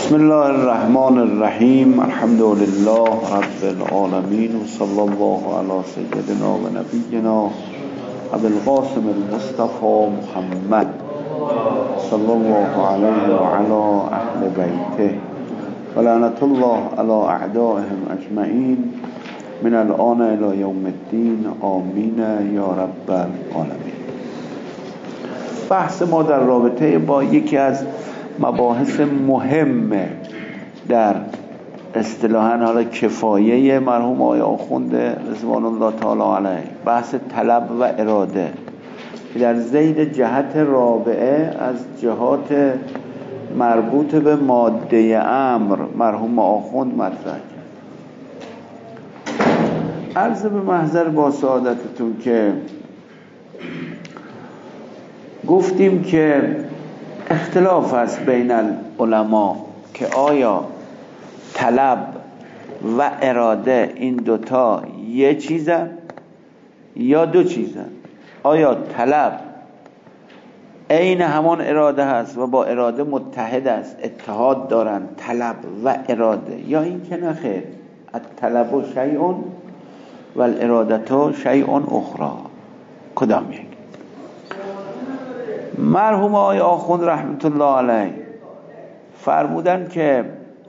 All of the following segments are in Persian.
بسم الله الرحمن الرحیم. الحمد لله رب العالمین و صلی الله علی سیدنا و نبینا ابی القاسم المصطفى محمد صلی الله علیه و علی اهل بیته و لعنت الله علی اعدائهم اجمعین من الان الی یوم الدین آمین یا رب العالمین. بحث ما در رابطه با یکی از مباحث مهم در اصطلاحاً حالا کفایه مرحوم آقای آخوند رضوان الله تعالی علیه، بحث طلب و اراده که در ذیل جهت رابعه از جهات مربوط به ماده امر مرحوم آخوند مطرح کرد. عرض به محضر با سعادتتون که گفتیم که اختلاف است بین العلماء که آیا طلب و اراده این دوتا یه چیزن یا دو چیزن. آیا طلب عین همان اراده هست و با اراده متحد است، اتحاد دارن طلب و اراده، یا این که نه خیر، الطلب شیء و الاراده شیء اخری. کدام یک؟ مرحوم آقای آخوند رحمت الله علیه فرمودن که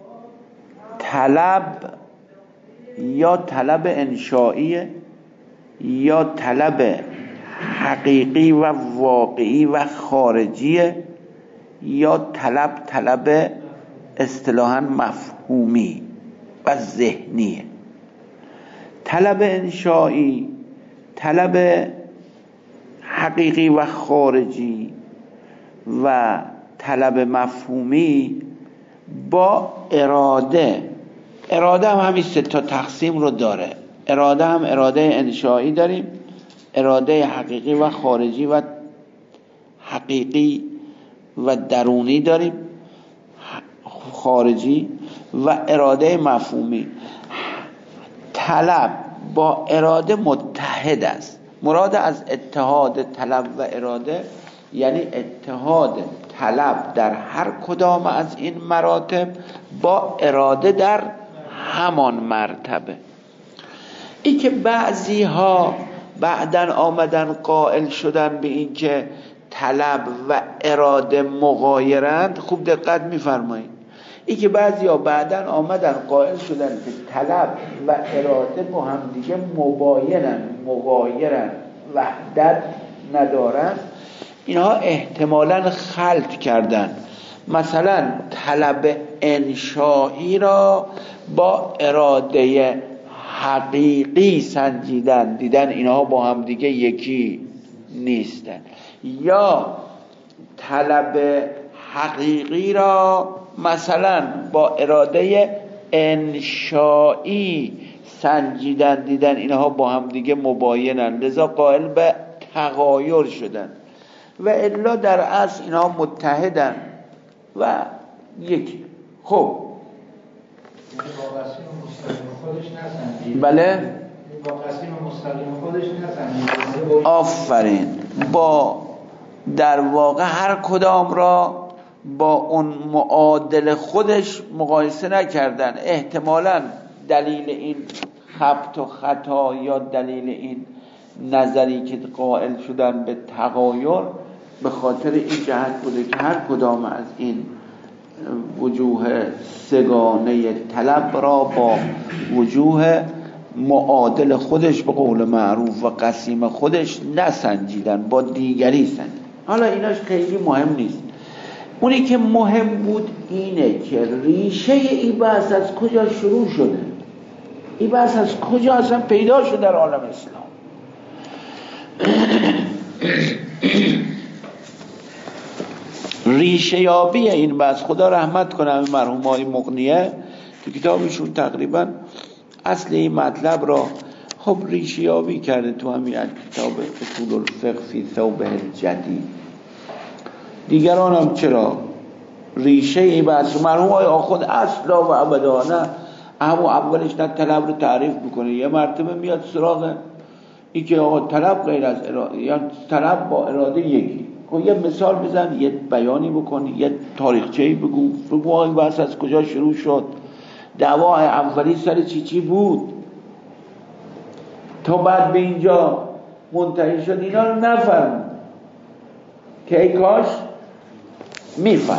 طلب یا طلب انشائیه یا طلب حقیقی و واقعی و خارجیه یا طلب اصطلاحاً مفهومی و ذهنیه. طلب انشائی، طلب حقیقی و خارجی و طلب مفهومی با اراده هم همین سه تا تقسیم رو داره. اراده هم اراده انشایی داریم، اراده حقیقی و خارجی و حقیقی و درونی داریم خارجی و اراده مفهومی. طلب با اراده متحد است. مراد از اتحاد طلب و اراده یعنی اتحاد طلب در هر کدام از این مراتب با اراده در همان مرتبه. این که بعضی ها بعدن آمدن قائل شدن به این که طلب و اراده مغایرند، خوب دقت میفرمایید. این که بعضی ها بعدن آمدن قائل شدن که طلب و اراده با هم دیگه مغایرن وحدت ندارن، اینها احتمالاً خلط کردن. مثلا طلب انشایی را با اراده حقیقی سنجیدن، دیدن اینها با هم دیگه یکی نیستن، یا طلب حقیقی را مثلا با اراده انشایی سنجیدن، دیدن اینها با هم دیگه مباینن، لذا قائل به تغایر شدن. و الا در اصل اینها متحدن و یکی. خب بله، با قسیم مستقیم خودش نسنجید. آفرین. با در واقع هر کدام را با اون معادل خودش مقایسه نکردن. احتمالاً دلیل این خبط و خطا یا دلیل این نظری که قائل شدن به تغایر به خاطر این جهت بوده که هر کدام از این وجوه سگانه طلب را با وجوه معادل خودش به قول معروف و قسیم خودش نسنجیدن، با دیگری سنجیدن. حالا ایناش خیلی مهم نیست. اونی که مهم بود اینه که ریشه این بحث از کجا شروع شده، این بحث از کجا اصلا پیدا شده در عالم اسلام. ریشه یابی این بحث، خدا رحمت کنه همین مرحوم آقای مغنیه تو کتابشون تقریبا اصل این مطلب را خب ریشه یابی کرده تو همین کتاب اصول الفقه فی ثوبه الجدید. دیگران هم چرا ریشه این بحث مرحوم آقای آخوند اصلا و ابدا نه همون اولش نه طلب رو تعریف میکنه، یه مرتبه میاد سراغ این که آقا طلب غیر از اراده یا طلب با اراده یکی. خب یه مثال بزن، یه بیانی بکن، یه تاریخچه‌ای بگو این بحث از کجا شروع شد، دعوا اولی سر چی بود تا بعد به اینجا منتهی شد. اینا رو نفهم که ای کاش میفهم.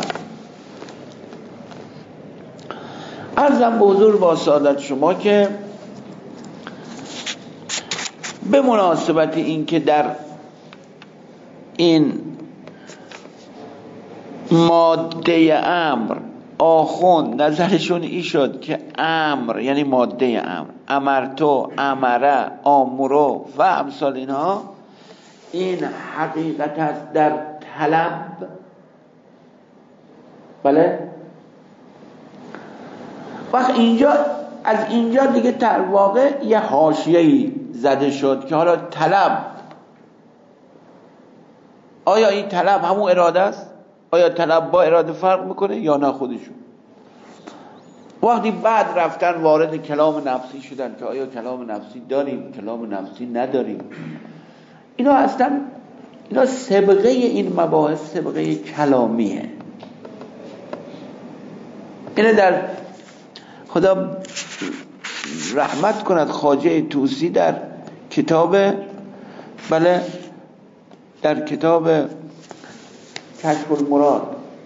عرضم به حضور با سعادت شما که به مناسبت این که در این ماده امر آخوند نظرشون ای شد که امر یعنی ماده امر، امرتو، امره، آمرو و امثال اینها، این حقیقت است در طلب. بله وقت اینجا از اینجا دیگه در واقع یه حاشیه‌ای زده شد که حالا طلب، آیا این طلب همون اراده است؟ آیا طلب با اراده فرق میکنه یا نه خودشون؟ وقتی بعد رفتن وارد کلام نفسی شدن که آیا کلام نفسی داریم، کلام نفسی نداریم، اینا اصلا اینا سابقه این مباحث سابقه کلامیه. اینه در خدا رحمت کند خواجه طوسی در کتاب در کتاب کشف المراد،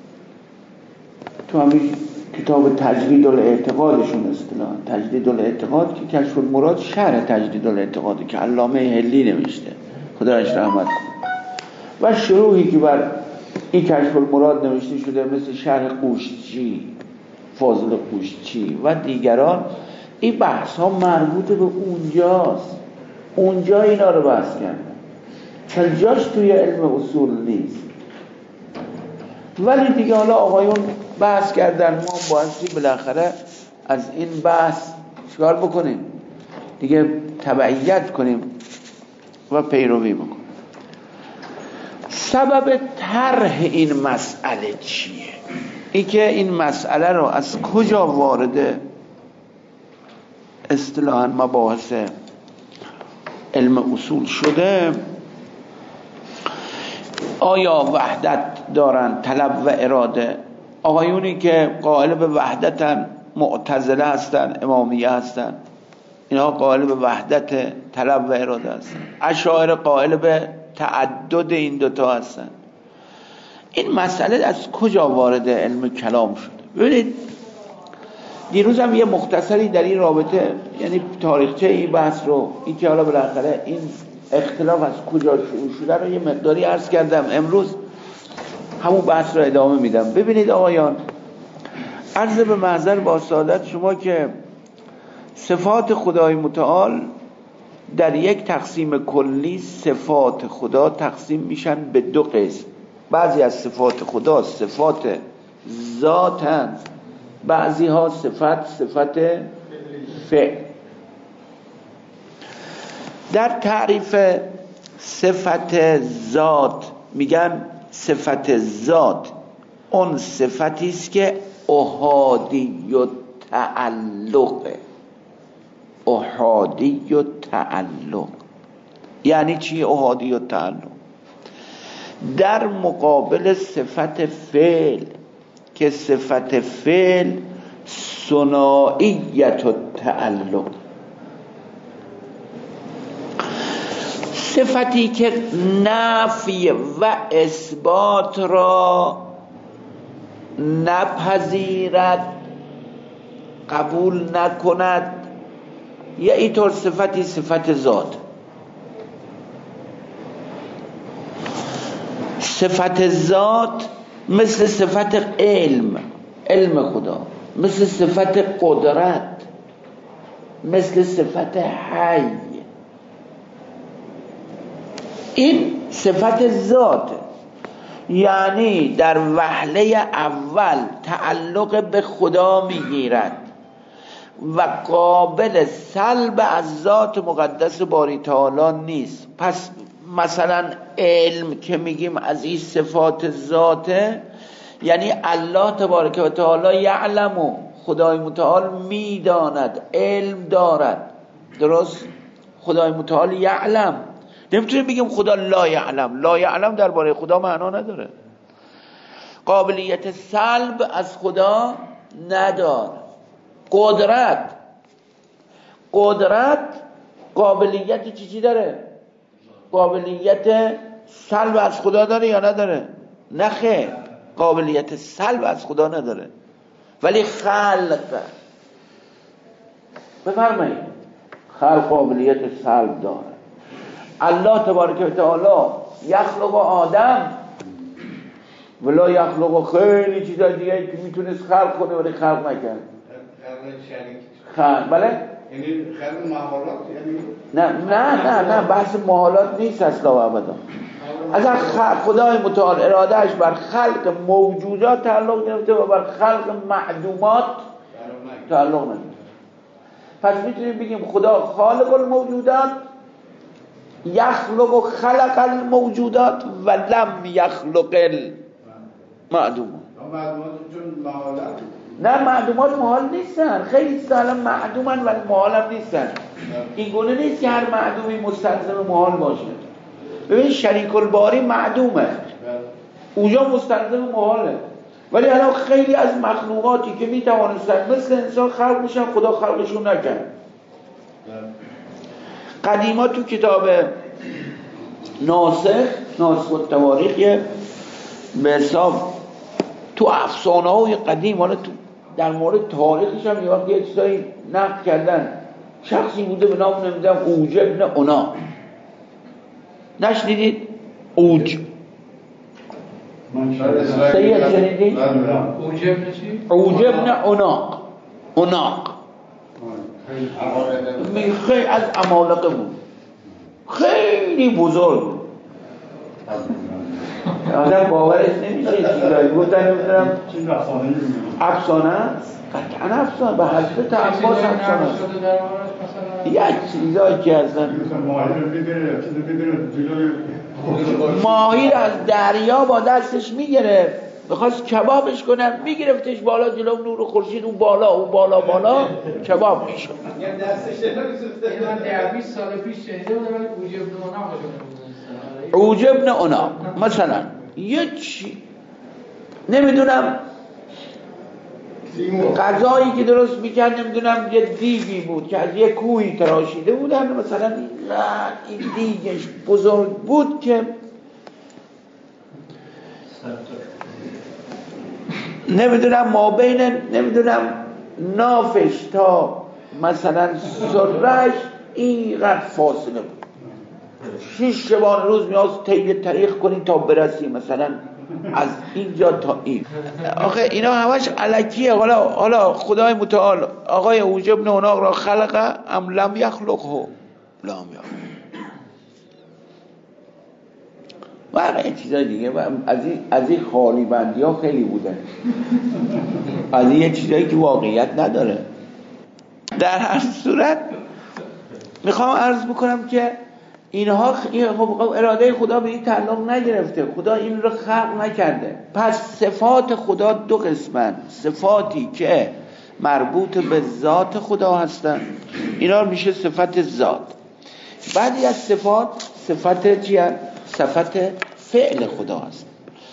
تو همین کتاب تجدید الاعتقادشون اصطلاحاً تجدید الاعتقاد که کشف المراد شرح تجدید الاعتقاده که علامه هلی نوشته خدایش رحمت کنه، و شروحی که بر این کشف المراد نوشته شده مثل شرح قوشچی، فاضل قوشچی و دیگران، این بحث ها مربوط به اونجاست، اونجا اینا رو بحث کردن، چون جاش توی علم اصول نیست. ولی دیگه حالا آقایون بحث کردن، ما بایستی بالاخره از این بحث چکار بکنیم دیگه، تبعیت کنیم و پیروی بکنیم. سبب طرح این مسئله چیه؟ این که این مسئله رو از کجا وارد اصطلاحاً مباحث علم اصول شده؟ آیا وحدت دارن طلب و اراده؟ آقایونی که قائل به وحدتن معتزله هستن، امامیه هستن، اینها قائل به وحدت طلب و اراده هستن. اشاعره قائل به تعدد این دوتا هستن. این مسئله از کجا وارد علم کلام شده؟ ببینید دیروز هم یه مختصری در این رابطه، یعنی تاریخچه این بحث رو، این که حالا بالاخره این اختلاف از کجا شروع شده رو یه مقداری عرض کردم. امروز همون بحث رو ادامه میدم. ببینید آقایان، عرض به محضر با سعادت شما که صفات خدای متعال در یک تقسیم کلی صفات خدا تقسیم میشن به دو قسم. بعضی از صفات خدا صفات ذاتن، بعضی ها صفت فعل. در تعریف صفت ذات میگن صفت ذات اون صفتی است که احادی و تعلقه. احادی و تعلق یعنی چی احادی و تعلق؟ در مقابل صفت فعل که صفت فعل ثنائیت و تعلق، صفتی که نفی و اثبات را نپذیرد، قبول نکند، یا اینطور صفتی صفت ذات. صفت ذات مثل صفت علم خدا، مثل صفت قدرت، مثل صفت حی. این صفت ذات، یعنی در وهله اول تعلق به خدا میگیرد و قابل سلب از ذات مقدس باری تعالی نیست. پس مثلا علم که میگیم از این صفات ذاته، یعنی الله تبارک و تعالی یعلم، خدای متعال میداند، علم دارد. درست؟ خدای متعال یعلم، نمیتونیم بگیم خدا لا یعلم. لا یعلم درباره خدا معنا نداره. قابلیت سلب از خدا نداره. قدرت قابلیت چی داره؟ قابلیت سلب از خدا داره یا نداره؟ نه خیر، قابلیت سلب از خدا نداره، ولی خلق، بفرمایید، خلق قابلیت سلب داره. الله تبارک و تعالی یخلق آدم ولا یخلق خیلی چیزا دیگه که میتونست خلق کنه ولی خلق نکرد. خلق بله؟ یعنی خلق محالات یعنی نه بحث محالات نیست اصلا و ابدا. اگر خدای متعال ارادهش بر خلق موجودات تعلق گرفته و بر خلق معدومات تعلق نداره، پس میتونیم بگیم خدا خالق الموجودات، یخلق و خلق الموجودات و لم یخلق المعدومات. چون محالات نه، معدومات محال نیستن، خیلی سهلا معدومن ولی محال هم نیستن. این گونه نیست که هر معدومی مستلزم محال باشه. ببین شریک الباری معدومه، اونجا مستلزم محاله، ولی الان خیلی از مخلوقاتی که میتوانستن مثل انسان خلق میشن خدا خلقشون نکرد. قدیما تو کتاب ناسخ التواریخ به حساب تو افسانه های قدیم، حالا تو در مورد تاریخش هم یه وقت یه چیزایی نقل کردن. شخصی بوده به نام نمیدونم اوج ابن اونا، نشنیدید؟ اوج سید شنیدید؟ اوج ابن اوناق خیلی از عمالقه بود، خیلی بزرگ بود. آدم باورش نمیشه چیزایی گفتن. نمیدونم افسانه است، قطعا افسانه، به حسب تعباس افسانه است. یک چیزایی که هستن ماهی از دریا با دستش میگرفت، بخواست کبابش کنن، میگرفتش بالا جلو نور خورشید، اون بالا کباب میشد. یعنی دستش نمیسوخته. من در 20 سال پیش شنیده بودم ولی اوج ابن اونا مثلا یه چی نمیدونم غذایی که درست میکرد، نمیدونم یه دیگی بود که از یه کوهی تراشیده بودن، مثلا این دیگش بزرگ بود که نمیدونم ما بین نمیدونم نافش تا مثلا سرش اینقدر فاصله بود. 6 شبانه روز میاز طریق کنی تا برسی مثلا از اینجا تا این. آخه اینا همش الکیه. حالا خدای متعال آقای اوج ابن اوناق را خلقه ام لم یخلقه لم یخلقه و این چیزای دیگه. از این خالی بندی ها خیلی بودن، از این چیزایی که واقعیت نداره. در هر صورت میخوام عرض بکنم که اینها اراده خدا به این تعلق نگرفته، خدا این رو خلق نکرده. پس صفات خدا دو قسمن، صفاتی که مربوط به ذات خدا هستن، اینا میشه صفت ذات. بعدی از صفت چیه؟ صفت فعل خدا هست.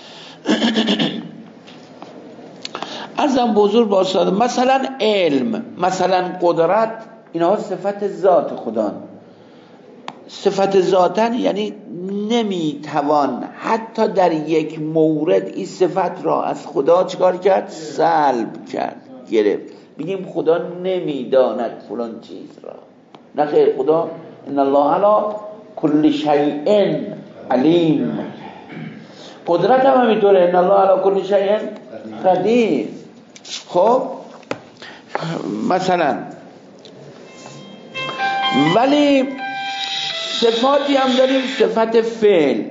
ارزم بزرگ باشد مثلا علم، مثلا قدرت، اینها صفت ذات خدا. صفت ذاتن یعنی نمیتوان حتی در یک مورد این صفت را از خدا چکار کرد؟ سلب کرد، گرفت. بگیم خدا نمیداند فلان چیز را، نه خیر، خدا ان الله علی کل شیء علیم. قدرت هم همینطوره، ان الله علی کل شیء قدیر. خب مثلا ولی صفاتی هم داریم، صفت فعل.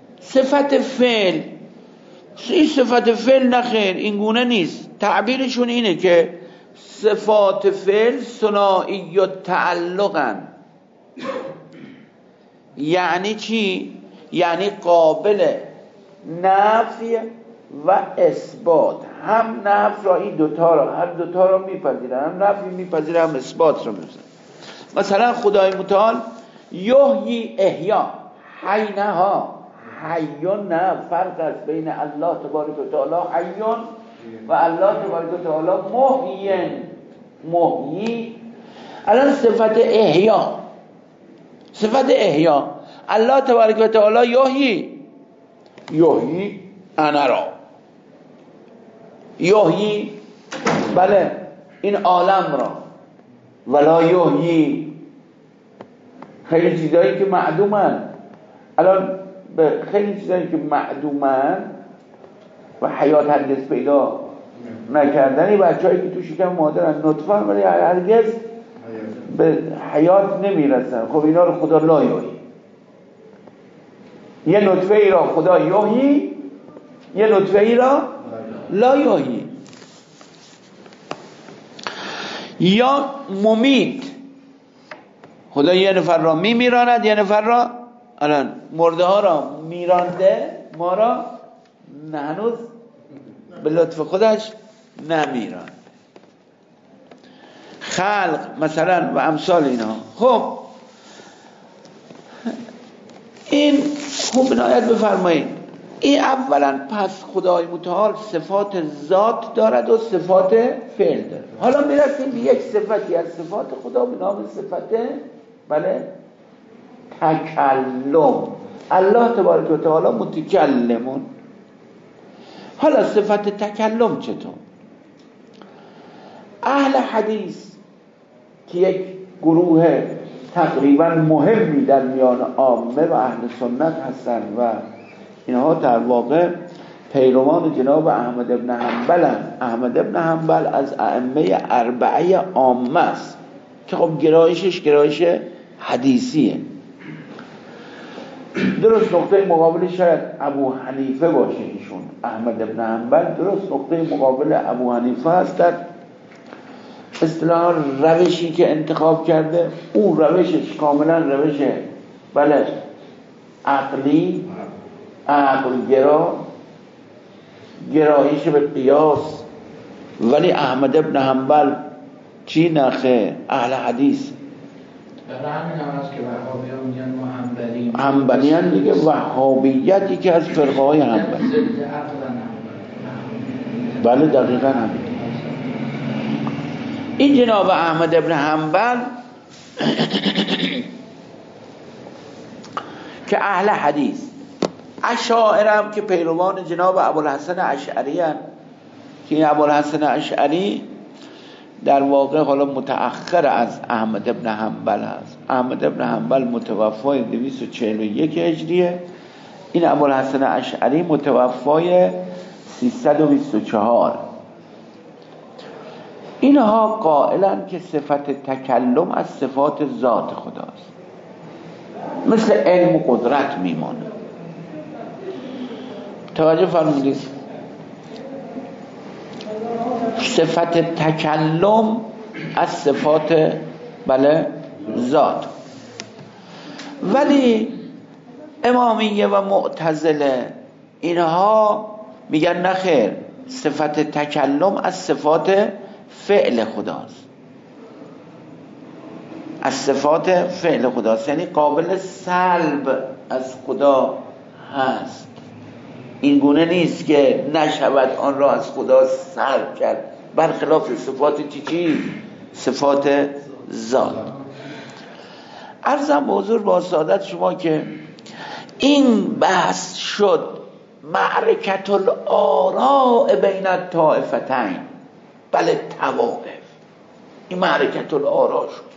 این صفت فعل نخیر، این گونه نیست. تعبیرشون اینه که صفات فعل ثنایی و تعلقن. یعنی چی؟ یعنی قابل نفی و اثبات. هم نفی را این دوتا را، هر دوتا را میپذیره، هم نفی میپذیره، هم اثبات را میپذیره. مثلا خدای متعال یحیی احیا، حی نه ها، حیون نه، فرق است بین الله تبارک و تعالی حیون و الله تبارک و تعالی محیین. محیی الان صفت احیا، صفت احیا الله تبارک و تعالی یحیی انا را، یحیی بله این عالم را، ولا یحیی خیلی چیزایی که معدومن. الان به خیلی چیزایی که معدومن و حیات هرگز پیدا نکردنی، بچه‌هایی که تو شکم مادرن نطفه ولی هرگز به حیات نمیرسن، خب اینا رو خدا لا یحیی. یه نطفه ای را خدا یحیی، یه نطفه ای را لا یحیی. یا ممیت، خدا یه نفر را میراند، یه نفر را الان مرده ها را میرانده، ما را هنوز به لطف خودش نمیراند. خلق مثلا و امثال اینا. خب این خوب عنایت بفرمایید، این اولا پس خدای متعال صفات ذات دارد و صفات فعل دارد. حالا میرسیم به یک صفتی از صفات خدا به نام صفت بله تکلم. الله تبارک و تعالی متکلمون. حالا صفت تکلم چطور؟ اهل حدیث که یک گروه تقریبا مهمی در میان عامه و اهل سنت هستند و اینها در واقع پیروان جناب احمد ابن حنبل هستند. احمد ابن حنبل از ائمه اربعه عامه است که خب گرایشش گرایش حدیثیه. درست نقطه مقابل شاید ابو حنیفه باشه ایشون. احمد ابن حنبل درست نقطه مقابل ابو حنیفه هست در اصطلاح روشی که انتخاب کرده. اون روشش کاملا روش بله عقلی، عقلگرا، گرایش به قیاس. ولی احمد ابن حنبل چی نخه اهل حدیث. برای همین هم هست که وهابی ها میگن ما حنبلیم. حنبلی هم دیگه وهابیت یکی از فرقه های حنبلی. بله دقیقا همین. این جناب احمد ابن حنبل که اهل حدیث، اشاعره هم که پیروان جناب ابوالحسن اشعری هستند که این ابوالحسن اشعری در واقع حالا متأخر از احمد ابن حنبل هست. احمد ابن حنبل متوفای 241 هجریه، این ابوالحسن اشعری متوفای 324. اینها قائلن که صفت تکلم از صفات ذات خداست، مثل علم و قدرت میمونه. توجه فرمودید؟ صفت تکلم از صفات بله ذات. ولی امامیه و معتزله اینها میگن نخیر، صفت تکلم از صفات فعل خداست، از صفات فعل خداست، یعنی قابل سلب از خدا هست. این گونه نیست که نشود آن را از خدا سلب کرد، برخلاف صفات چی؟ صفات ذات. عرضم به حضور با سعادت شما که این بحث شد معرکت الآراء بین الطائفتین. بله طوائف، این معرکت الآراء شد.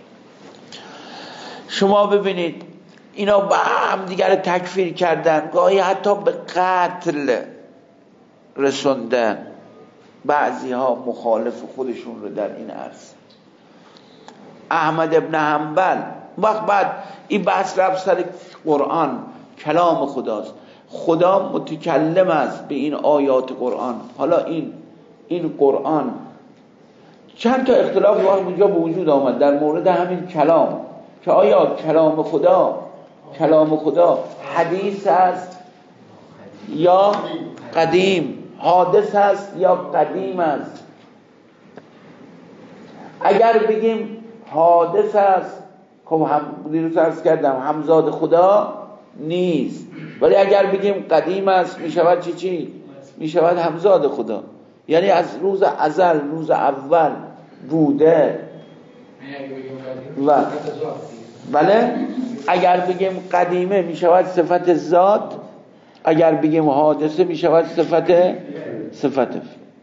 شما ببینید اینا با هم دیگر تکفیر کردن، گاهی حتی به قتل رسوندن بعضی ها مخالف خودشون رو در این عرصه. احمد ابن حنبل وقت بعد این بحث رفت سر قرآن، کلام خداست، خدا متکلم است به این آیات قرآن. حالا این قرآن چند تا اختلاف واقعا اونجا به وجود آمد در مورد همین کلام، که آیا کلام خدا حدیث است یا قدیم، حادث است یا قدیم است. اگر بگیم حادث است، خب هم دیروز عرض کردم همزاد خدا نیست. ولی اگر بگیم قدیم است میشود چی؟ میشود همزاد خدا، یعنی از روز ازل، روز اول بوده. و بله اگر بگیم قدیمه میشود صفت ذات، اگر بگیم حادثه میشود صفت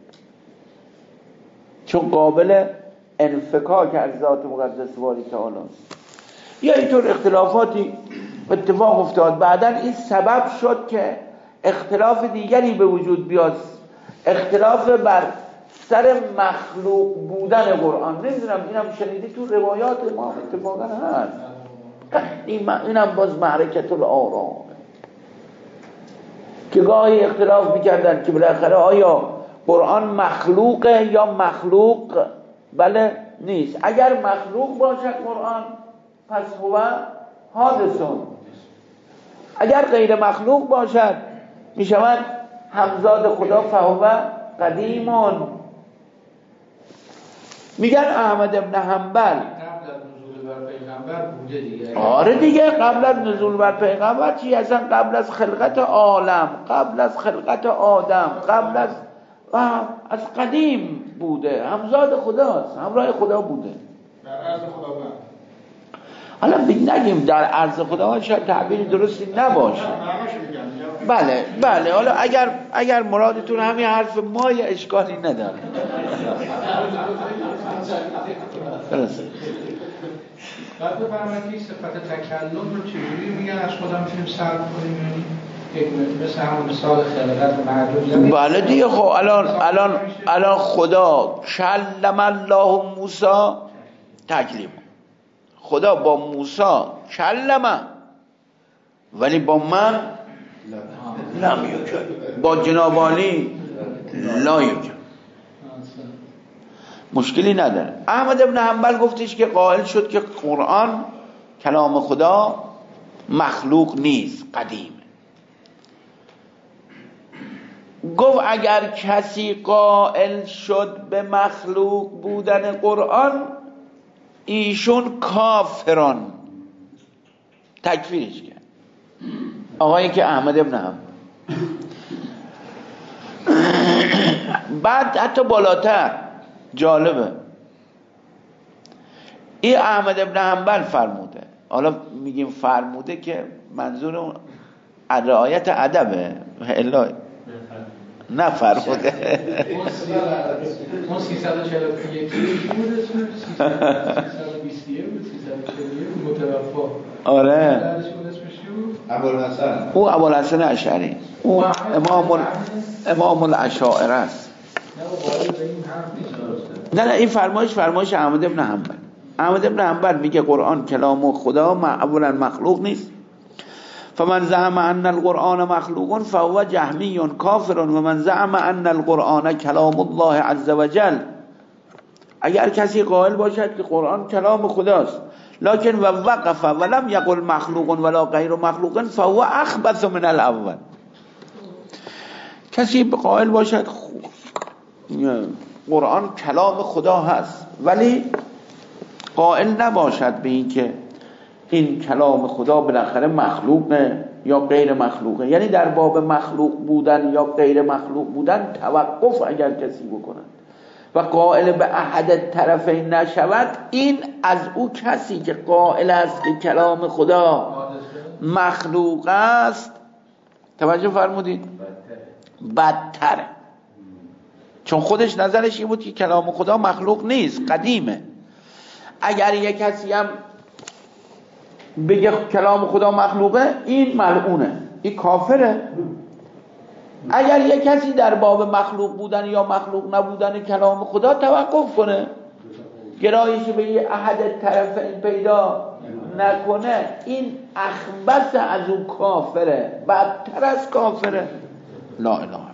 چون قابل انفکاک از ذات مقدس باری تعالی است. یا اینطور اختلافاتی اتفاق افتاد، بعداً این سبب شد که اختلاف دیگری به وجود بیاد، اختلاف بر سر مخلوق بودن قرآن. نمیدونم اینم شنیدی تو روایات ما اتفاقا هست، اینم باز معرکت الآراء که گاهی اختلاف میکردن که بالاخره آیا قرآن مخلوقه یا مخلوق بله نیست. اگر مخلوق باشد قرآن پس هو حادثون، اگر غیر مخلوق باشد میشود همزاد خدا فهو قدیمون. میگن احمد ابن حنبل آره دیگه قبل از نزول بر پیغمبر چی؟ اصلا قبل از خلقت عالم، قبل از خلقت آدم، قبل از قدیم بوده، همزاد خداست، همراه خدا بوده. در عرض خداوند حالا نگیم در عرض خدا، شاید تعبیری درستی نباشه. بله حالا اگر مرادتون همین حرف ما یا اشکالی نداره. بعد بفرمایید که صفت تکلم رو چجوری میگن از خدا میتونیم صرف کنیم؟ مثل همون مثال خلقت معدود. بله دیگه خب الان خدا کلم الله موسی تکلیم، خدا با موسی کلمه ولی با من لم یکلم، با جناب عالی لا یکلم، مشکلی نداره. احمد ابن حنبل گفتش که قائل شد که قرآن کلام خدا مخلوق نیست، قدیم. گفت اگر کسی قائل شد به مخلوق بودن قرآن ایشون کافران، تکفیرش کرد آقایی که احمد ابن حنبل. بعد حتی بالاتر جالبه، این احمد ابن حنبل فرموده، حالا میگیم فرموده که منظور اون رعایت ادبه، الا نه فرموده. اون 341 بود، 321 بود، 341 متوفا. آره او ابوالحسن اشعری، او امام الاشاعره است. نه این فرمایش احمد ابن حنبل. احمد ابن حنبل میگه قرآن کلام خدا اولا مخلوق نیست. فمن زعم ان القرآن مخلوق فهو جهمی کافر و من زعم ان القرآن کلام الله عز وجل. اگر کسی قائل باشد که قرآن کلام خداست لکن و وقف ولم یقل مخلوق ولا غیر مخلوق فهو اخبث من الاول. کسی قائل باشد قرآن کلام خدا هست ولی قائل نباشد به این که این کلام خدا بالاخره مخلوقه یا غیر مخلوقه، یعنی در باب مخلوق بودن یا غیر مخلوق بودن توقف اگر کسی بکنه و قائل به احد طرفین نشود، این از او کسی که قائل است که کلام خدا مخلوق است، توجه فرمودید، بدتره. چون خودش نظرش این بود که کلام خدا مخلوق نیست، قدیمه. اگر یک کسی هم بگه کلام خدا مخلوقه، این ملعونه، این کافره. اگر یک کسی در باب مخلوق بودن یا مخلوق نبودن کلام خدا توقف کنه، گرایش به یه احد طرفین پیدا نکنه، این اخبث از اون کافره، بدتر از کافره. لا اله الا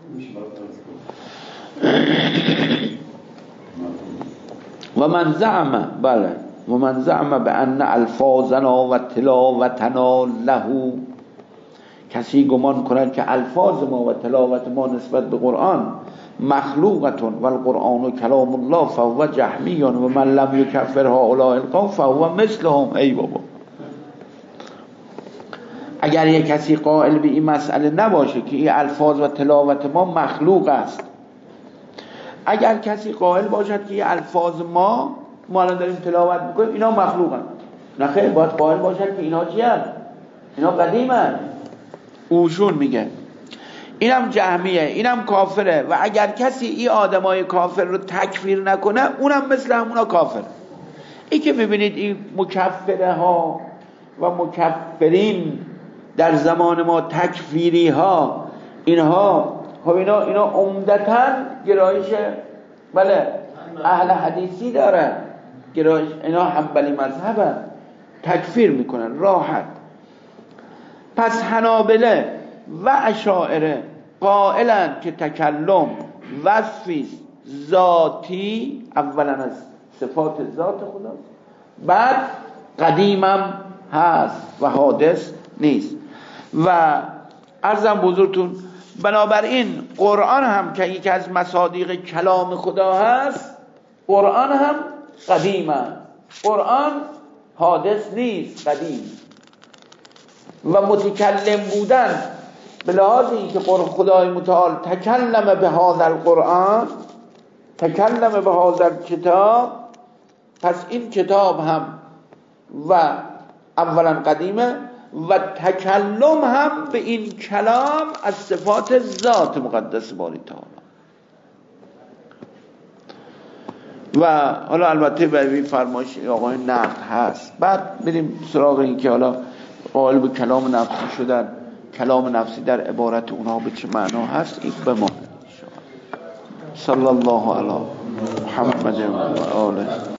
و من زعم و من زعم بأن الفاظنا و تلاوتنا له، کسی گمان کند که الفاظ ما و تلاوت ما نسبت به قرآن مخلوقتون و القرآن کلام الله فهو جهمیون و من لم یکفر هؤلاء القوم فهو مثلهم. ای بابا، اگر یک کسی قائل به این مسئله نباشه که این الفاظ و تلاوت ما مخلوق است، اگر کسی قائل باشد که این الفاظ ما الان داریم تلاوت میکنیم اینا مخلوقن، نه خیر، باید قائل باشد که اینا چی هست؟ اینا قدیمن. اوشون میگه اینم جهمیه، اینم کافره، و اگر کسی این آدمای کافر رو تکفیر نکنه اونم مثل همونا کافر. این که ببینید این مکفره ها و مکفرین در زمان ما، تکفیری ها، اینها خب اینا عمدتاً گرایش بله اهل حدیثی دارن، گرایش اینا حنبلی مذهبن، تکفیر میکنن راحت. پس حنابله و اشاعره قائلن که تکلم وصفی ذاتی، اولا از صفات ذات خداست، بعد قدیمم هست و حادث نیست. و عرضم بزرگتون بنابراین قرآن هم که یکی از مصادیق کلام خدا هست، قرآن هم قدیمه، قرآن حادث نیست، قدیم. و متکلم بودن به لحاظ اینکه خدای متعال تکلم به هذا القرآن، تکلم به هذا الکتاب، پس این کتاب هم و اولا قدیمه و تکلم هم به این کلام از صفات ذات مقدس باری تعالی. و حالا البته به این فرمایش آقای نقد هست. بعد بریم سراغ این که حالا قائل به کلام نفسی شدن، کلام نفسی در عبارت اونها به چه معنا هست، این به ما. صلی الله علی محمد و آله.